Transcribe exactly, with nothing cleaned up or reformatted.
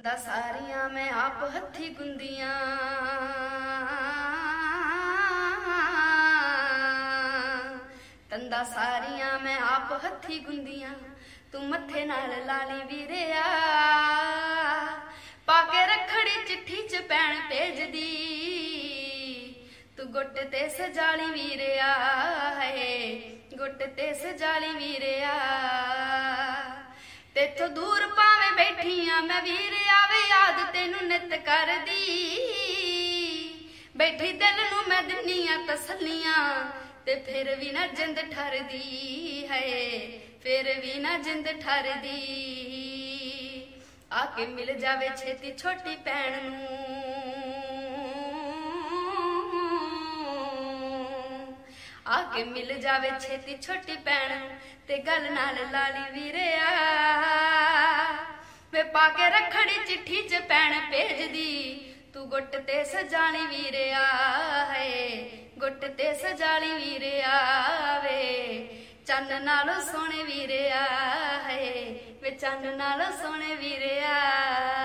तंदा सारियां मैं आप हथी गुंदियां तंदा सारियां मैं आप हथी गुंदियां तू मथे नाल लाली वीरिया पाके रखड़ी चिट्ठी च पैण भेज दी तू गुट ते सजाली वीरिया है गुट ते सजाली वीरिया तेथों दूर भावें बैठी हाँ मैं वीरिया वे याद तेनू नित कर दी बैठी दिल नू मैं दिन्नी हाँ तसल्लियां ते फिर भी ना जिंद ठरदी है फिर भी ना जिंद ठरदी आके मिल जावे छेती छोटी भैन नू आके मिल जावे छेती छोटी भैन ते गल नाल लाली वीरिया वे पाके रखड़ी चिट्ठी च पैण भेज दी तू गुट ते सजाली वीरिया है गुट ते सजाली वीरिया वे चन्न नालों सोने वीरिया है वे चन्न नालों सोने वीरिया।